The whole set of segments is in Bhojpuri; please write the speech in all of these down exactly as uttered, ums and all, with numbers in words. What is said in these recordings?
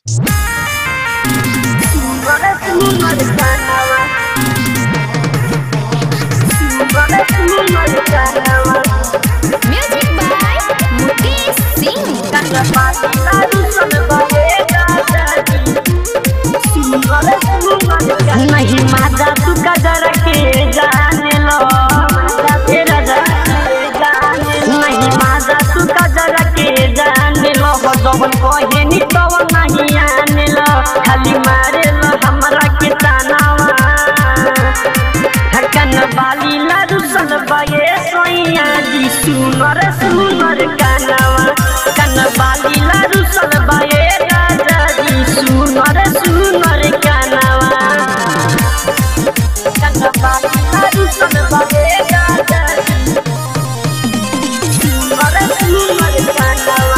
Music by Mukesh Singh. नहीं माजा तू कदर के जाने लो तेरा नहीं माजा तू कदर के जाने लो हो जवन कहे नी तो नहीं आने लो खाली मारे लो हमरा के तानावा हकन बाली लाडू सल बाये सोइया जी सुनर सुनर कानावा कन बाली लाडू सल बाये राजा जी सुनर सुनर कानावा कन बाली लाडू सल बाये राजा जी सुनर सुनर कानावा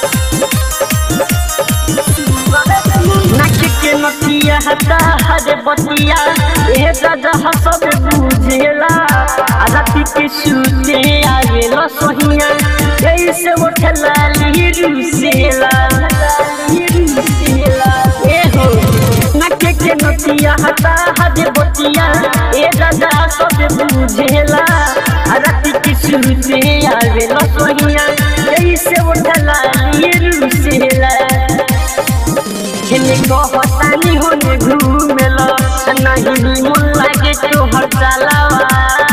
नाक के नथिया हता हर बतिया ए दादा हसब बुझेला राती के सुते आवेला सोहिया ऐसे उठला लीरू सेला लीरू सेला ए हो नाक के नथिया हता हर बतिया ए दादा हसब बुझेला राती के सुते आवेला सोहिया ऐसे उठला लीरू सेला हेने कहतानी होने घूमेला नहीं मन लागे तोहर चलावा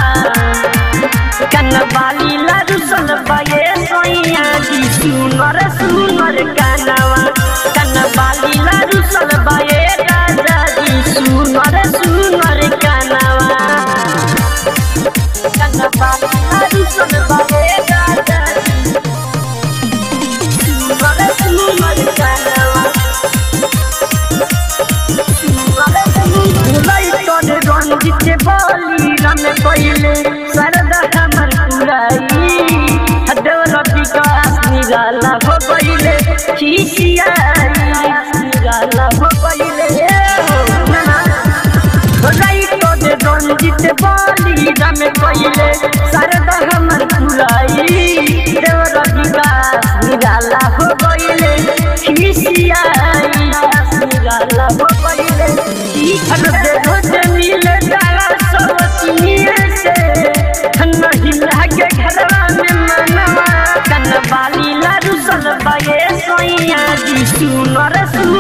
कन बाली लाडू सल बाये सोइया जी सुनर सुनर कानावा कन बाली लाडू सल बाये राजा जी सुनर सुनर कानावा कन बाली लाडू सल बाये राजा जी सुनर सुनर कानावा रंजित बाली रन पहले सरदा हमर पुराई हदर विकास निराला हो पहले खिसियाई निराला हो पहले राइट दे रंजित बाली रन पहले सरदा हमर पुराई देवर विकास निराला हो पहले खिसियाई निराला हो पहले हर दे रोज मिले डाला सवतिये से नहीं लागे घरवा में मनवा कन बाली लाडू सल बाये सोइया जी सुनर सुनर